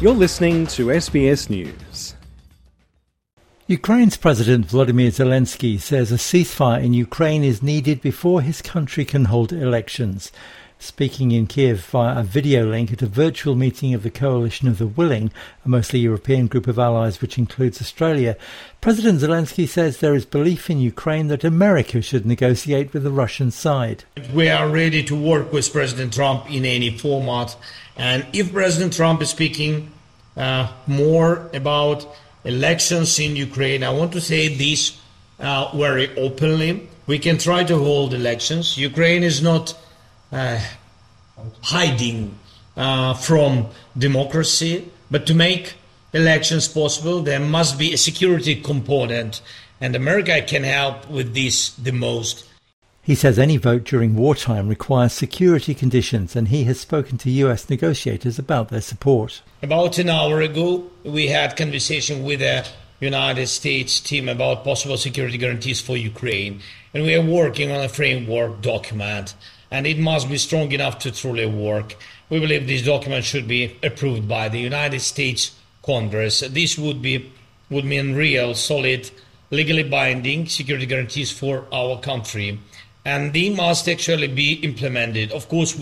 You're listening to SBS News. Ukraine's President Volodymyr Zelensky says a ceasefire in Ukraine is needed before his country can hold elections. Speaking in Kiev via a video link at a virtual meeting of the Coalition of the Willing, a mostly European group of allies which includes Australia, President Zelensky says there is belief in Ukraine that America should negotiate with the Russian side. We are ready to work with President Trump in any format. And if President Trump is speaking more about elections in Ukraine, I want to say this very openly. We can try to hold elections. Ukraine is not hiding from democracy, but to make elections possible, there must be a security component, and America can help with this the most. He says any vote during wartime requires security conditions, and he has spoken to US negotiators about their support. About an hour ago, we had conversation with the United States team about possible security guarantees for Ukraine, and we are working on a framework document, and it must be strong enough to truly work. We believe this document should be approved by the United States Congress. This would mean real, solid, legally binding security guarantees for our country, and they must actually be implemented. Of course,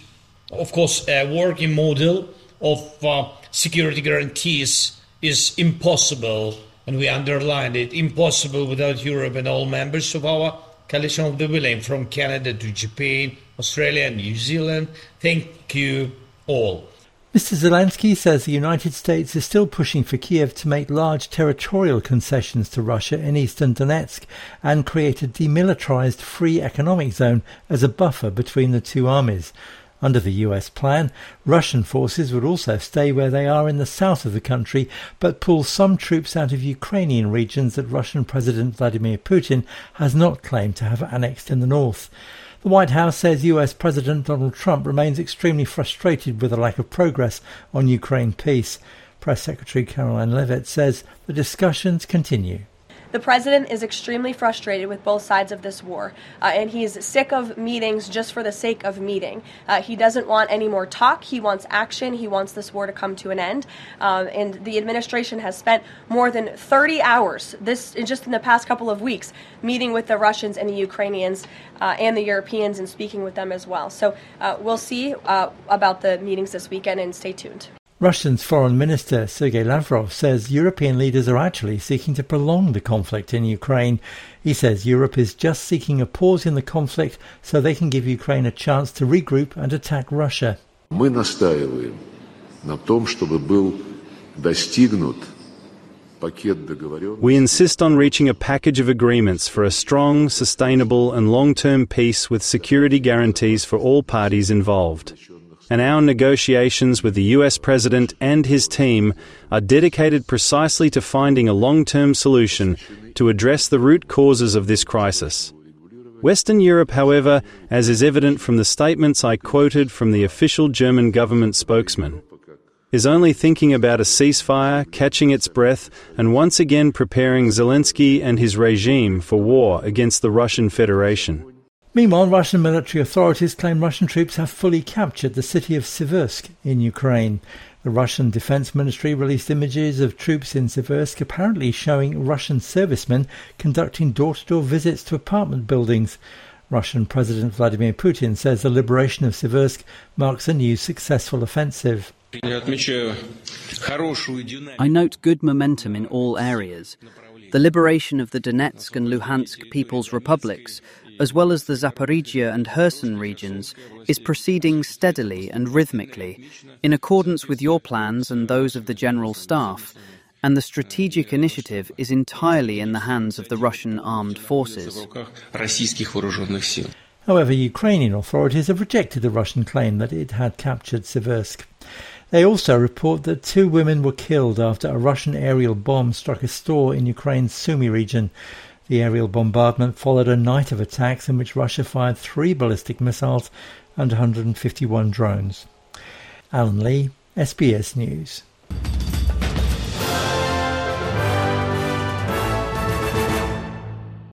a working model of security guarantees is impossible, and we underlined it, impossible without Europe and all members of our Coalition of the Willing, from Canada to Japan, Australia and New Zealand. Thank you all. Mr. Zelensky says the United States is still pushing for Kiev to make large territorial concessions to Russia in eastern Donetsk and create a demilitarized free economic zone as a buffer between the two armies. Under the US plan, Russian forces would also stay where they are in the south of the country, but pull some troops out of Ukrainian regions that Russian President Vladimir Putin has not claimed to have annexed in the north. The White House says US President Donald Trump remains extremely frustrated with the lack of progress on Ukraine peace. Press Secretary Caroline Leavitt says the discussions continue. The president is extremely frustrated with both sides of this war, and he's sick of meetings just for the sake of meeting. He doesn't want any more talk. He wants action. He wants this war to come to an end. And the administration has spent more than 30 hours, just in the past couple of weeks, meeting with the Russians and the Ukrainians and the Europeans and speaking with them as well. So we'll see about the meetings this weekend, and stay tuned. Russia's Foreign Minister Sergei Lavrov says European leaders are actually seeking to prolong the conflict in Ukraine. He says Europe is just seeking a pause in the conflict so they can give Ukraine a chance to regroup and attack Russia. Мы настаиваем на том, чтобы был достигнут пакет договоренностей. We insist on reaching a package of agreements for a strong, sustainable and long-term peace with security guarantees for all parties involved. And our negotiations with the US President and his team are dedicated precisely to finding a long-term solution to address the root causes of this crisis. Western Europe, however, as is evident from the statements I quoted from the official German government spokesman, is only thinking about a ceasefire, catching its breath, and once again preparing Zelensky and his regime for war against the Russian Federation. Meanwhile, Russian military authorities claim Russian troops have fully captured the city of Siversk in Ukraine. The Russian Defense Ministry released images of troops in Siversk apparently showing Russian servicemen conducting door-to-door visits to apartment buildings. Russian President Vladimir Putin says the liberation of Siversk marks a new successful offensive. I note good momentum in all areas. The liberation of the Donetsk and Luhansk People's Republics, as well as the Zaporizhia and Kherson regions, is proceeding steadily and rhythmically, in accordance with your plans and those of the General Staff, and the strategic initiative is entirely in the hands of the Russian armed forces. However, Ukrainian authorities have rejected the Russian claim that it had captured Siversk. They also report that 2 women were killed after a Russian aerial bomb struck a store in Ukraine's Sumy region. The aerial bombardment followed a night of attacks in which Russia fired 3 ballistic missiles and 151 drones. Alan Lee, SBS News.